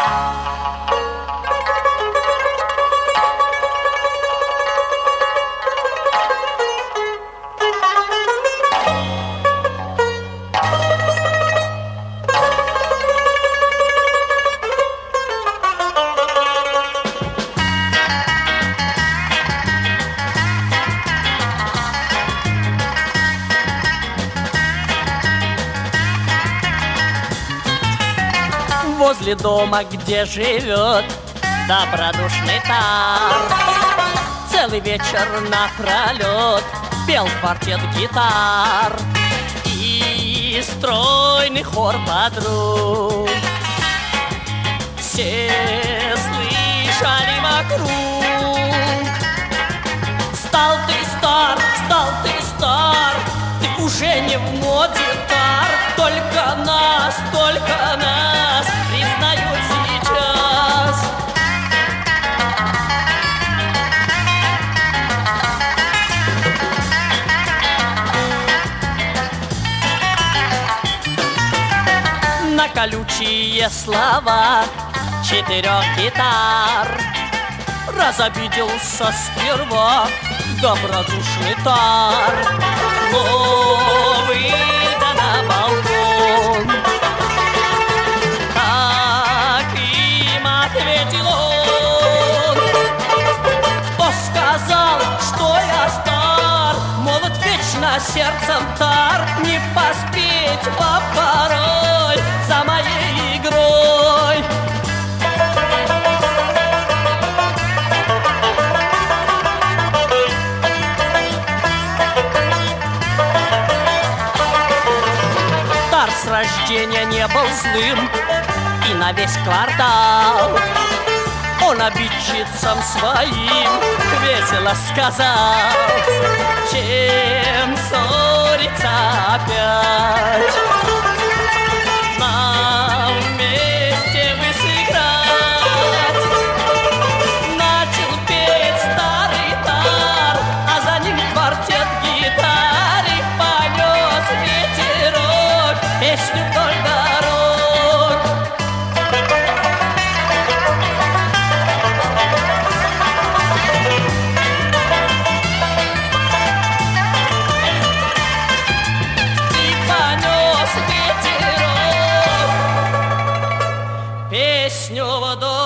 Возле дома, где живет добродушный тар, целый вечер напролет пел квартет гитар и стройный хор подруг. Все слышали вокруг: стал ты стар, ты уже не в моде тар, только нас признают сейчас. На колючие слова 4 гитар разобиделся сперва добродушный тар. Но выйдя на балкон, так им ответил он: кто сказал, что я стар? Молод вечно сердцем тар, не поспеть порой за моей игрой. С рождения не был злым и на весь квартал он обидчицам своим весело сказал: чем ссориться опять, нам вместе бы сыграть. Начал петь старый тар, а за ним квартет гитар, и понес ветерок песню вдоль дорог. И понес ветерок песню вдоль